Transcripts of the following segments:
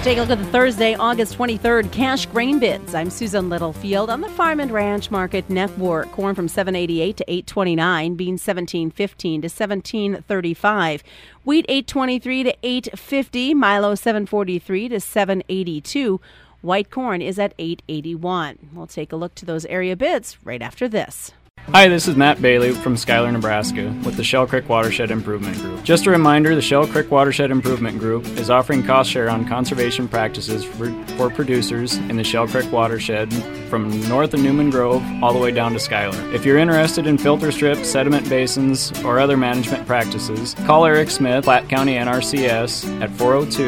Take a look at the Thursday, August 23rd cash grain bids. I'm Susan Littlefield on the Farm and Ranch Market Network. Corn from $7.88 to $8.29, beans $17.15 to $17.35, wheat $8.23 to $8.50, Milo $7.43 to $7.82. White corn is at $8.81. We'll take a look to those area bids right after this. Hi, this is Matt Bailey from Schuyler, Nebraska with the Shell Creek Watershed Improvement Group. Just a reminder, the Shell Creek Watershed Improvement Group is offering cost share on conservation practices for producers in the Shell Creek Watershed from north of Newman Grove all the way down to Schuyler. If you're interested in filter strips, sediment basins, or other management practices, call Eric Smith, Platte County NRCS at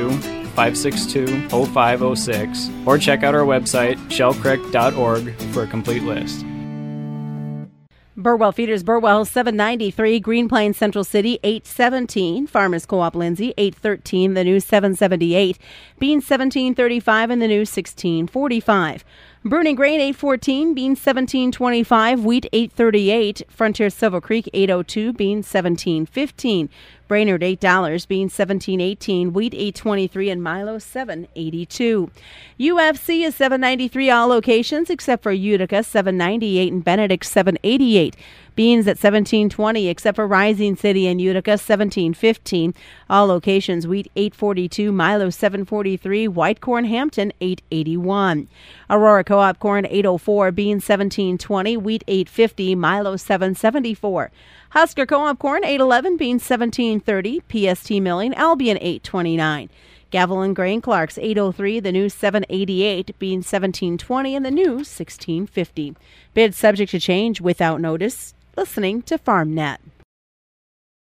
402-562-0506 or check out our website, shellcreek.org, for a complete list. Burwell Feeders, Burwell $7.93, Green Plains Central City $8.17, Farmers Co-op Lindsay $8.13, the new $7.78, beans $17.35 and the new $16.45. Bruning Grain $8.14, beans $17.25, wheat $8.38, Frontier Silver Creek $8.02, beans $17.15. Brainerd $8, beans $17.18, wheat $8.23, and Milo $7.82. UFC is $7.93 all locations except for Utica $7.98 and Benedict $7.88. Beans at $17.20 except for Rising City and Utica $17.15. All locations wheat $8.42, Milo $7.43, white corn Hampton $8.81. Aurora Co-op corn $8.04, beans $17.20, wheat $8.50, Milo $7.74. Husker Co-op corn $8.11, beans $17.30, PST Milling Albion $8.29. Gavilan Grain Clark's $8.03, the new $7.88, beans $17.20, and the new $16.50. Bids subject to change without notice. Listening to FarmNet.